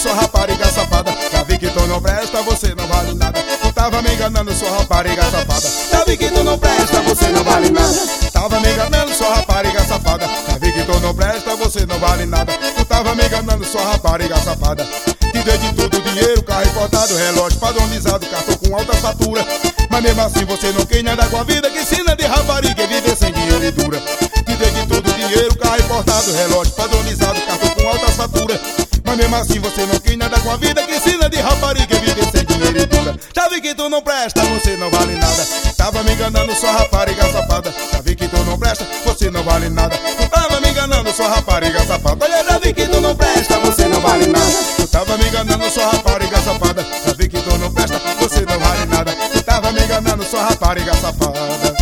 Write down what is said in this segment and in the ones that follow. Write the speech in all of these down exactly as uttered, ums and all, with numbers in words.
sua rapariga safada. Já vi que tu não presta, você não vale nada. Tu tava me enganando, sua rapariga safada. Já vi que tu não presta, você não vale nada. Tava me enganando, sua rapariga safada. Já vi que tu não presta, você não vale nada. Tu tava me enganando, sua rapariga safada. Te dei de tudo, dinheiro, carro importado, relógio padronizado, cartão com alta fatura. Mas mesmo assim você não quer nada com a vida, que ensina de rapariga e viver sem dinheiro e dura. Te dei de tudo, dinheiro, carro importado, relógio padronizado, cartão com alta fatura. Mas mesmo assim você não quer nada com a vida, que ensina de rapariga e viver sem dinheiro e dura. Já vi que tu não presta, você não vale nada. Tava me enganando, sua rapariga safada. Já vi que tu não presta, você não vale nada. Tu tava me enganando, sua rapariga safada. Olha, já vi que tu não presta, você não vale nada. Tu tava me enganando, sua rapariga safada. Já vi que tu não presta, você não vale nada. Tu tava me enganando, sua rapariga safada.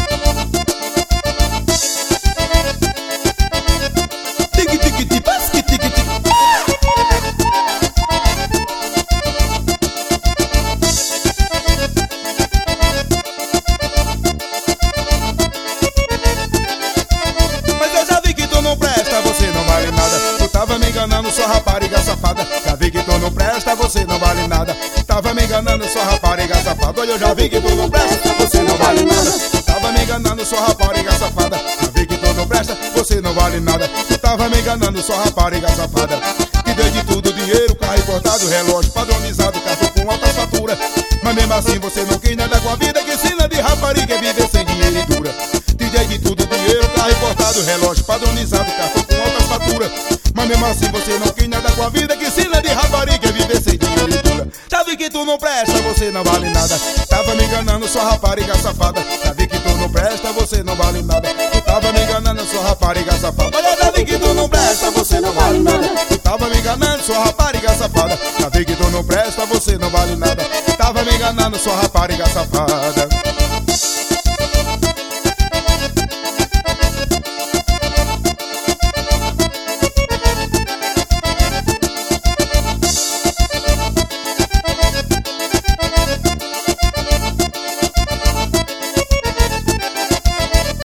Sua rapariga safada, já vi que tu não presta, você não vale nada. Tava me enganando, sua rapariga safada. Olha, eu já vi que tu não presta, você não vale nada. Tava me enganando, sua rapariga safada. Já vi que tu não presta, você não vale nada. Tu tava me enganando, sua rapariga safada. Te dei de tudo, dinheiro, carro importado, relógio padronizado, cartão com alta fatura. Mas mesmo assim você não quer nada com a vida, que ensina de rapariga e viver sem dinheiro e dura. Te dei de tudo, dinheiro, carro importado, relógio padronizado, cartão com alta fatura. Mas mesmo assim você não quer nada com a vida, que ensina de rapariga e viver sem dinheiro e dura. Já vi que tu não presta, você não vale nada. Tava me enganando, sua rapariga safada. Já vi que tu não presta, você não vale nada. Tu tava me enganando, sua rapariga safada. Olha, já vi que tu não presta, você não vale nada. Tu tava me enganando, sua rapariga safada. Já vi que tu não presta, você não vale nada. Tu tava me enganando, sua rapariga safada.